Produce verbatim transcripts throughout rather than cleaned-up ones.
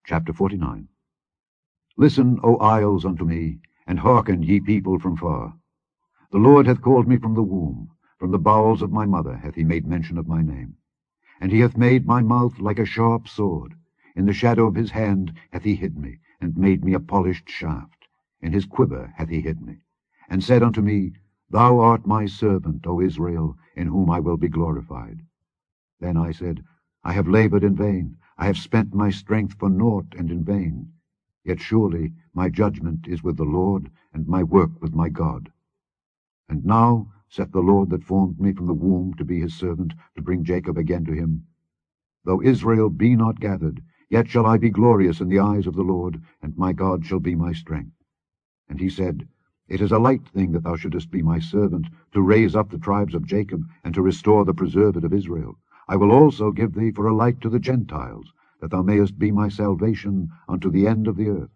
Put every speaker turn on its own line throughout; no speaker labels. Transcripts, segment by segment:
Chapter forty-nine. Listen, O isles, unto me, and hearken, ye people from far. The Lord hath called me from the womb, from the bowels of my mother hath he made mention of my name. And he hath made my mouth like a sharp sword. In the shadow of his hand hath he hid me, and made me a polished shaft. In his quiver hath he hid me, and said unto me, Thou art my servant, O Israel, in whom I will be glorified. Then I said, I have laboured in vain, I have spent my strength for naught and in vain. Yet surely my judgment is with the Lord, and my work with my God. And now, saith the Lord that formed me from the womb to be his servant, to bring Jacob again to him, Though Israel be not gathered, yet shall I be glorious in the eyes of the Lord, and my God shall be my strength. And he said, It is a light thing that thou shouldest be my servant, to raise up the tribes of Jacob, and to restore the preserved of Israel. I will also give thee for a light to the Gentiles, that thou mayest be my salvation unto the end of the earth.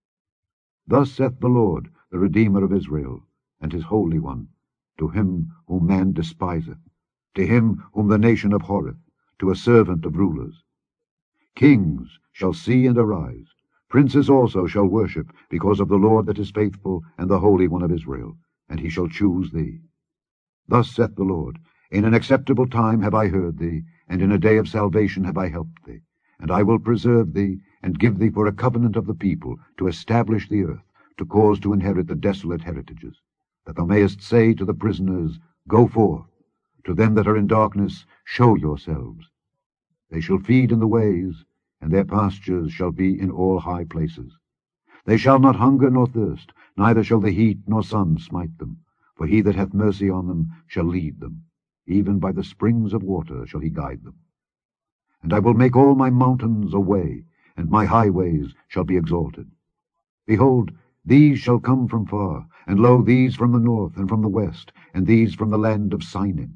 Thus saith the Lord, the Redeemer of Israel, and his Holy One, to him whom man despiseth, to him whom the nation abhorreth, to a servant of rulers. Kings shall see and arise, princes also shall worship, because of the Lord that is faithful, and the Holy One of Israel, and he shall choose thee. Thus saith the Lord, In an acceptable time have I heard thee, and in a day of salvation have I helped thee. And I will preserve thee, and give thee for a covenant of the people, to establish the earth, to cause to inherit the desolate heritages, that thou mayest say to the prisoners, Go forth, to them that are in darkness, show yourselves. They shall feed in the ways, and their pastures shall be in all high places. They shall not hunger nor thirst, neither shall the heat nor sun smite them. For he that hath mercy on them shall lead them, even by the springs of water shall he guide them. And I will make all my mountains a way, and my highways shall be exalted. Behold, these shall come from far, and lo, these from the north and from the west, and these from the land of Sinim.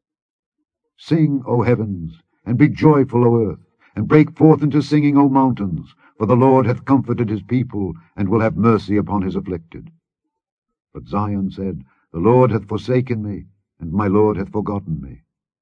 Sing, O heavens, and be joyful, O earth, and break forth into singing, O mountains, for the Lord hath comforted his people, and will have mercy upon his afflicted. But Zion said, The Lord hath forsaken me, and my Lord hath forgotten me.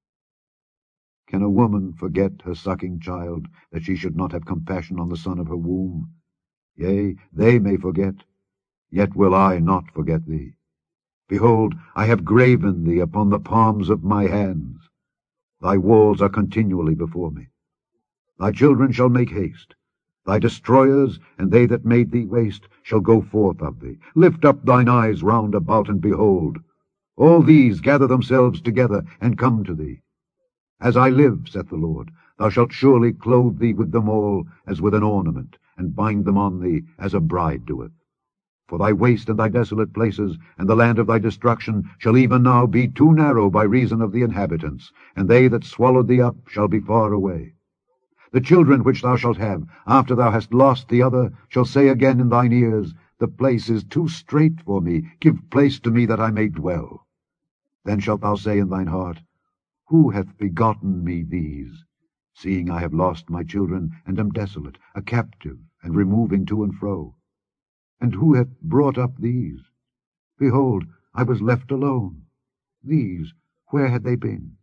Can a woman forget her sucking child, that she should not have compassion on the son of her womb? Yea, they may forget, yet will I not forget thee. Behold, I have graven thee upon the palms of my hands. Thy walls are continually before me. Thy children shall make haste. Thy destroyers, and they that made thee waste, shall go forth of thee. Lift up thine eyes round about, and behold. All these gather themselves together, and come to thee. As I live, saith the Lord, thou shalt surely clothe thee with them all, as with an ornament, and bind them on thee, as a bride doeth. For thy waste and thy desolate places, and the land of thy destruction, shall even now be too narrow by reason of the inhabitants, and they that swallowed thee up shall be far away. The children which thou shalt have, after thou hast lost the other, shall say again in thine ears, The place is too strait for me, give place to me that I may dwell. Then shalt thou say in thine heart, Who hath begotten me these, seeing I have lost my children, and am desolate, a captive, and removing to and fro? And who hath brought up these? Behold, I was left alone. These, where had they been?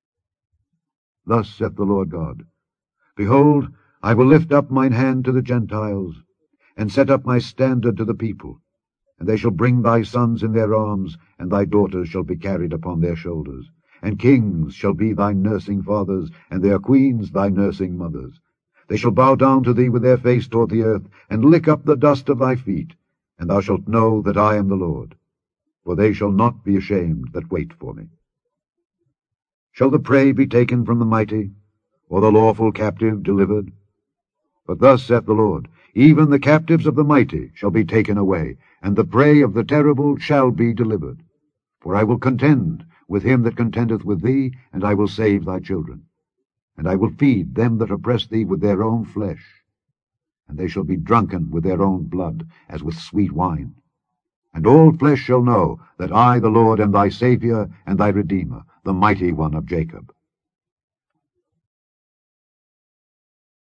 Thus saith the Lord God, Behold, I will lift up mine hand to the Gentiles, and set up my standard to the people. And they shall bring thy sons in their arms, and thy daughters shall be carried upon their shoulders. And kings shall be thy nursing fathers, and their queens thy nursing mothers. They shall bow down to thee with their face toward the earth, and lick up the dust of thy feet, and thou shalt know that I am the Lord. For they shall not be ashamed that wait for me. Shall the prey be taken from the mighty, or the lawful captive delivered? But thus saith the Lord, Even the captives of the mighty shall be taken away, and the prey of the terrible shall be delivered. For I will contend with him that contendeth with thee, and I will save thy children. And I will feed them that oppress thee with their own flesh, and they shall be drunken with their own blood, as with sweet wine. And all flesh shall know that I, the Lord, am thy Saviour and thy Redeemer, the mighty one of Jacob.